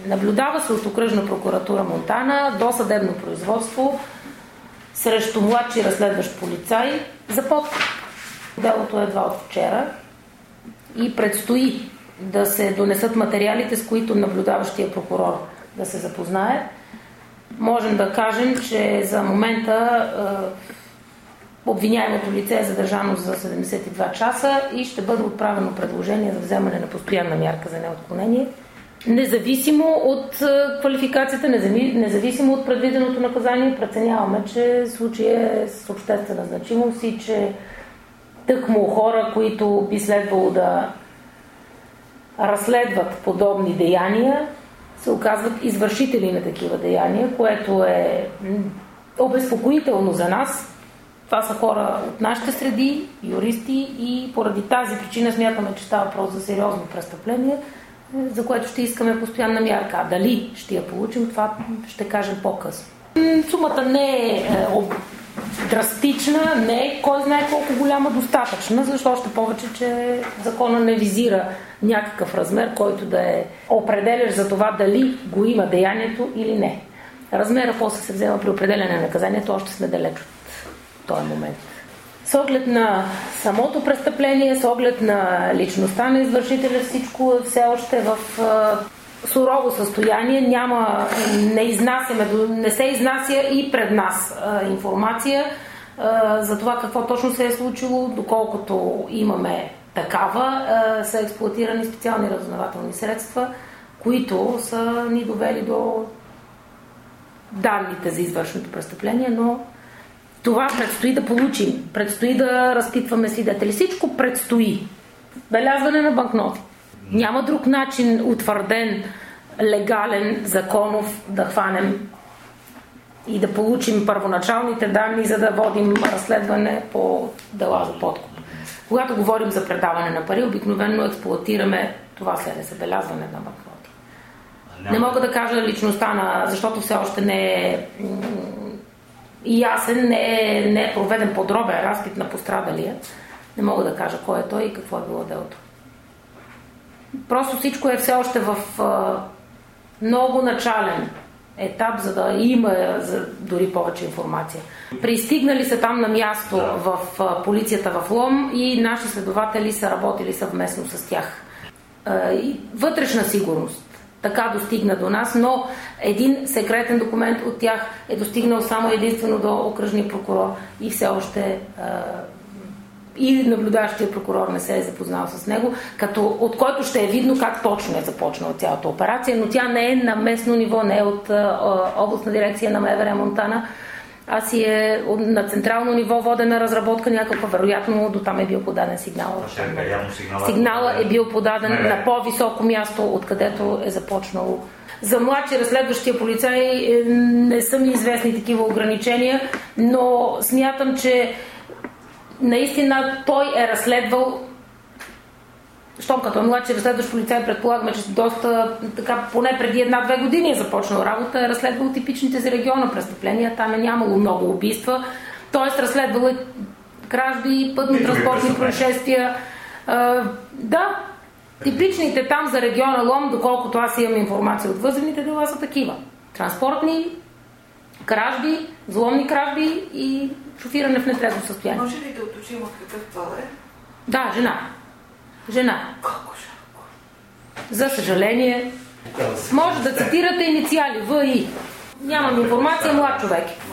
Наблюдава се от окръжна прокуратура Монтана досъдебно производство срещу младши разследващ полицай за подкуп. Делото е едва от вчера и предстои да се донесат материалите, с които наблюдаващия прокурор да се запознае. Можем да кажем, че за момента обвиняемото лице е задържано за 72 часа и ще бъде отправено предложение за вземане на постоянна мярка за неотклонение. Независимо от квалификацията, независимо от предвиденото наказание, преценяваме, че случай е с обществена значимост и че тъкмо хора, които би следвало да разследват подобни деяния, се оказват извършители на такива деяния, което е обезпокоително за нас. Това са хора от нашите среди, юристи, и поради тази причина смятаме, че става въпрос за сериозно престъпление, за което ще искаме постоянна мярка. А дали ще я получим, това ще кажем по-късно. Сумата не е драстична, не е кой знае колко голяма, достатъчна, защото още повече, че закона не визира някакъв размер, който да е определящ за това дали го има деянието или не. Размера после се взема при определяне на наказанието, още сме далеч от този момент. С оглед на самото престъпление, с оглед на личността на извършителя, всичко все още в сурово състояние, не се изнася и пред нас информация за това какво точно се е случило, доколкото имаме такава, са експлоатирани специални разузнавателни средства, които са ни довели до данните за извършеното престъпление, но това предстои да получим, предстои да разпитваме свидетели. Всичко предстои. Белязване на банкноти. Няма друг начин, утвърден, легален, законов, да хванем и да получим първоначалните данни, за да водим разследване по дела за подкуп. Когато говорим за предаване на пари, обикновено експлоатираме това забелязване на банкноти. Не мога да кажа личността защото все още не е ясен, не е проведен подробен разпит на пострадалия. Не мога да кажа кой е той и какво е било делото. Просто всичко е все още в много начален етап, за да има дори повече информация. Пристигнали са там на място в полицията в Лом и наши следователи са работили съвместно с тях. Вътрешна сигурност така достигна до нас, но един секретен документ от тях е достигнал само единствено до окръжния прокурор и все още и наблюдаващия прокурор не се е запознал с него, от който ще е видно как точно е започнала цялата операция, но тя не е на местно ниво, не е от областна дирекция на МВР Монтана, а си е на централно ниво водена разработка някаква, вероятно до там е бил подаден сигнал. Сигнала е бил подаден на по-високо място, откъдето е започнало. За младши разследващия полицай не са ми известни такива ограничения, но смятам, че наистина той е разследвал, щом като е младши разследващ полицай, предполагаме, че доста така, поне преди 1-2 години е започнал работа, е разследвал типичните за региона престъпления, там е нямало много убийства, т.е. разследвал е кражби, пътно-транспортни происшествия. Да, типичните там за региона Лом, доколкото аз имам информация от въззивните дела, са такива. Транспортни, кражби, взломни кражби и шофиране в нетрезво състояние. Може ли да уточним от какъв това е? Да, жена. Колко жалко. За съжаление. Може да цитирате инициали В.И. Нямам информация, млад човек.